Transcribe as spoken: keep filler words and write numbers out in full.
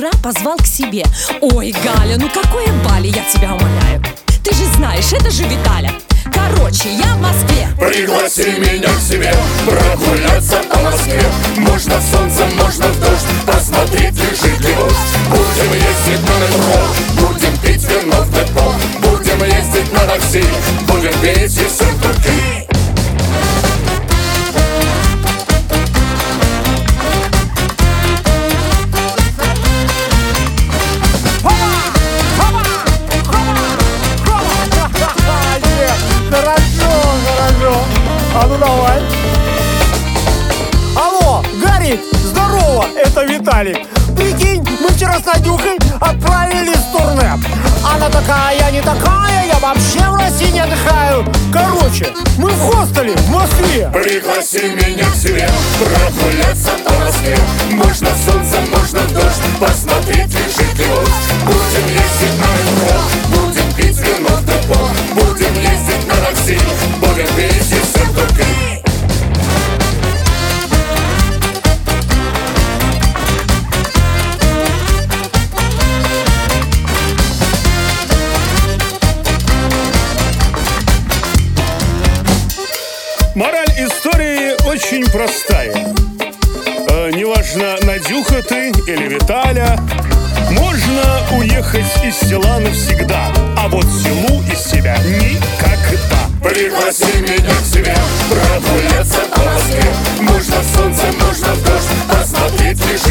вчера позвал к себе. Ой, Галя, ну какое Бали, я тебя умоляю. Ты же знаешь, это же Виталя. Короче, я в Москве. Пригласи меня к себе прогуляться по Москве. Можно в солнце, можно в дождь, посмотреть, лежит ли вождь. Будем ездить на метро, будем пить вино в депо, будем ездить на такси, будем петь и сюртуки. А ну давай. Алло, Гарик, здорово, это Виталик. Прикинь, мы вчера с Надюхой отправились в турне. Она такая, я не такая, я вообще в России не отдыхаю. Короче, мы в хостеле в Москве. Пригласи меня к себе прогуляться по Москве. Можно в солнце, можно в дождь, посмотреть, лежит ли вождь. Будем ездить на метро, будем пить вино в депо, будем ездить на такси, будем пить и сюртуки. Мораль истории очень простая. э, Неважно, Надюха ты или Виталя, можно уехать из села навсегда, а вот селу из себя никогда. Пригласи меня к себе прогуляться по Москве. Можно в солнце, можно в дождь, посмотреть лишь